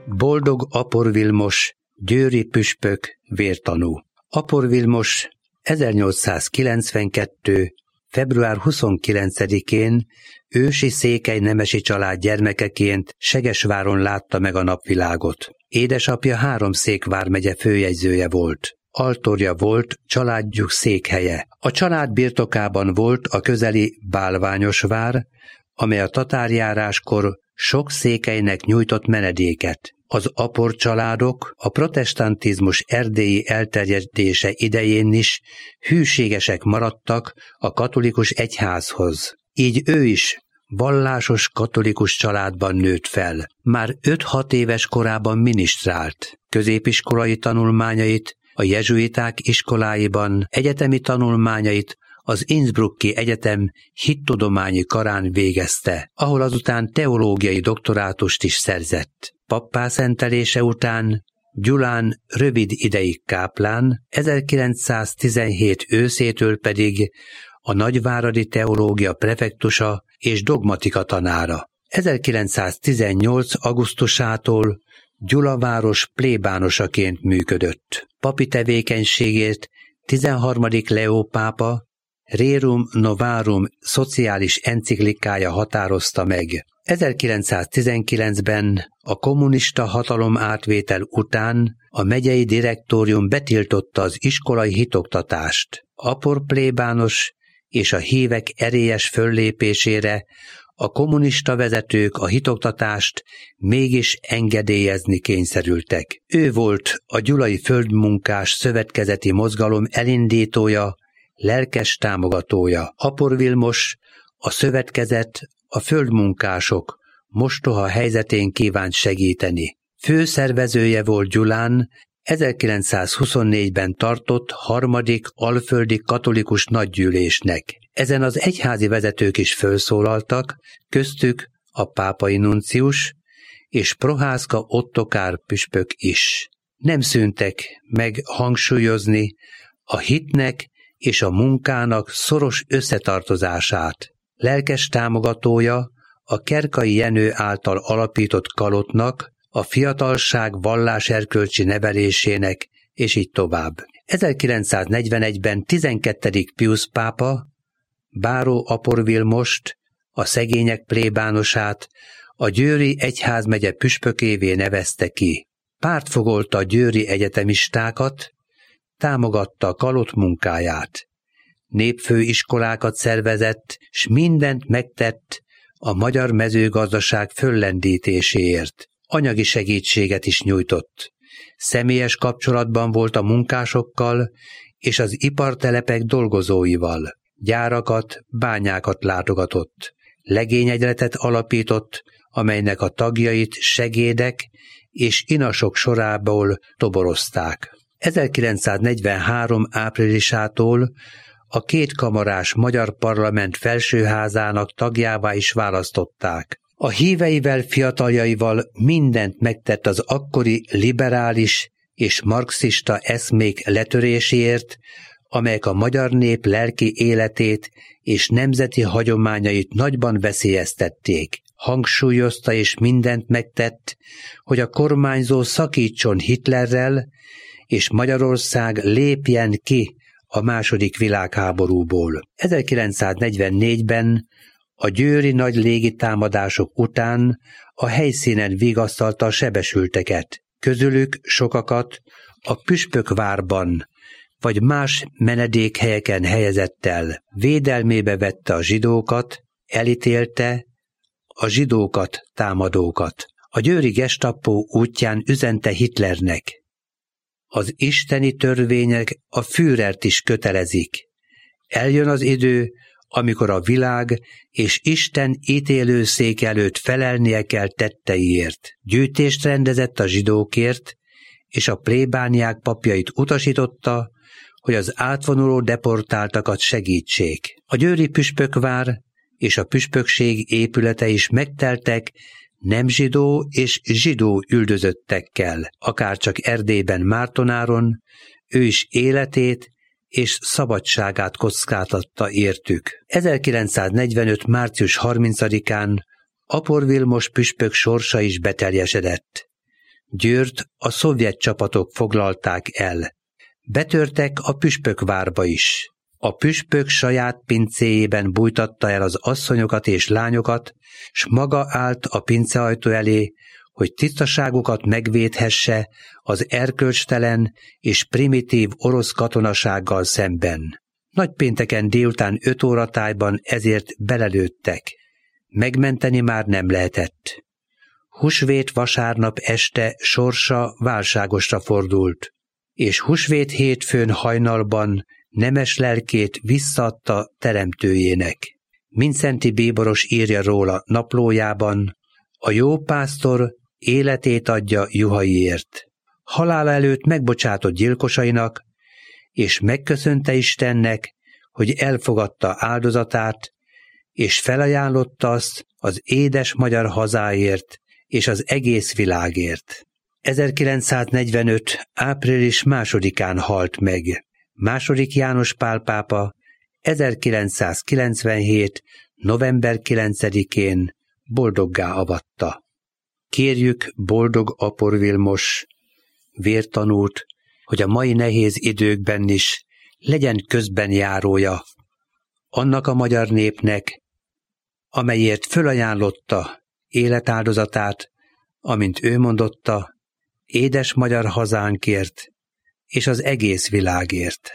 Boldog Apor Vilmos, győri püspök, vértanú. Apor Vilmos 1892. február 29-én ősi székely nemesi család gyermekeként Segesváron látta meg a napvilágot. Édesapja Háromszék vármegye főjegyzője volt. Altorja volt családjuk székhelye. A család birtokában volt a közeli Bálványosvár, amely a tatárjáráskor sok székelynek nyújtott menedéket. Az Apor családok a protestantizmus erdélyi elterjedése idején is hűségesek maradtak a katolikus egyházhoz. Így ő is vallásos katolikus családban nőtt fel. Már 5-6 éves korában minisztrált. Középiskolai tanulmányait a jezsuiták iskoláiban, egyetemi tanulmányait az Innsbrucki Egyetem hittudományi karán végezte, ahol azután teológiai doktorátust is szerzett. Pappá szentelése után Gyulán rövid ideig káplán, 1917 őszétől pedig a nagyváradi teológia prefektusa és dogmatika tanára. 1918. augusztusától Gyula város plébánosaként működött. Papi tevékenységét 13. Leó pápa Rerum Novarum szociális enciklikája határozta meg. 1919-ben a kommunista hatalom átvétel után a megyei direktórium betiltotta az iskolai hitoktatást. Apor plébános és a hívek erélyes föllépésére a kommunista vezetők a hitoktatást mégis engedélyezni kényszerültek. Ő volt a Gyulai Földmunkás Szövetkezeti Mozgalom elindítója, lelkes támogatója. Apor Vilmos a szövetkezet a földmunkások mostoha helyzetén kívánt segíteni. Főszervezője volt Gyulán 1924-ben tartott 3. alföldi katolikus nagygyűlésnek. Ezen az egyházi vezetők is felszólaltak, köztük a pápai nuncius és Prohászka Ottokár püspök is. Nem szűntek meg hangsúlyozni a hitnek és a munkának szoros összetartozását. Lelkes támogatója a Kerkai Jenő által alapított Kalotnak, a fiatalság valláserkölcsi nevelésének, és így tovább. 1941-ben 12. Piusz pápa Báró Apor Vilmost, a szegények plébánosát a győri egyházmegye püspökévé nevezte ki. Pártfogolta a győri egyetemistákat, támogatta a Kalott munkáját. Népfőiskolákat szervezett, s mindent megtett a magyar mezőgazdaság föllendítéséért. Anyagi segítséget is nyújtott. Személyes kapcsolatban volt a munkásokkal és az ipartelepek dolgozóival. Gyárakat, bányákat látogatott. Legényegyletet alapított, amelynek a tagjait segédek és inasok sorából toborozták. 1943. áprilisától a kétkamarás magyar parlament felsőházának tagjává is választották. A híveivel, fiataljaival mindent megtett az akkori liberális és marxista eszmék letöréséért, amelyek a magyar nép lelki életét és nemzeti hagyományait nagyban veszélyeztették. Hangsúlyozta és mindent megtett, hogy a kormányzó szakítson Hitlerrel, és Magyarország lépjen ki a II. Világháborúból. 1944-ben a győri nagy légitámadások után a helyszínen vigasztalta a sebesülteket. Közülük sokakat a Püspökvárban vagy más menedékhelyeken helyezett el. Védelmébe vette a zsidókat, elítélte a zsidókat támadókat. A győri gestapo útján üzente Hitlernek: az isteni törvények a Führert is kötelezik. Eljön az idő, amikor a világ és Isten ítélőszék előtt felelnie kell tetteiért. Gyűjtést rendezett a zsidókért, és a plébániák papjait utasította, hogy az átvonuló deportáltakat segítsék. A győri püspökvár és a püspökség épülete is megteltek nem zsidó és zsidó üldözöttekkel, akárcsak Erdélyben Mártonáron, ő is életét és szabadságát kockáztatta értük. 1945. március 30-án Apor Vilmos püspök sorsa is beteljesedett. Győrt a szovjet csapatok foglalták el. Betörtek a püspökvárba is. A püspök saját pincéjében bújtatta el az asszonyokat és lányokat, s maga állt a pinceajtó elé, hogy tisztaságukat megvédhesse az erkölcstelen és primitív orosz katonasággal szemben. Nagypénteken délután 5 óra tájban ezért belelőttek. Megmenteni már nem lehetett. Húsvét vasárnap este sorsa válságosra fordult, és húsvét hétfőn hajnalban nemes lelkét visszaadta teremtőjének. Mindszenty Bíboros írja róla naplójában: a jó pásztor életét adja juhaiért. Halála előtt megbocsátott gyilkosainak, és megköszönte Istennek, hogy elfogadta áldozatát, és felajánlotta azt az édes magyar hazáért és az egész világért. 1945. április 2-án halt meg. II. János Pál pápa 1997. november 9-én boldoggá avatta. Kérjük boldog Apor Vilmos, vértanút, hogy a mai nehéz időkben is legyen közbenjárója annak a magyar népnek, amelyért fölajánlotta életáldozatát, amint ő mondotta, édes magyar hazánkért és az egész világért.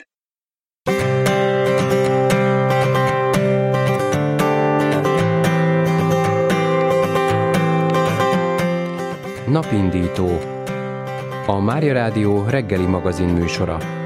Napindító. A Mária Rádió reggeli magazin műsora.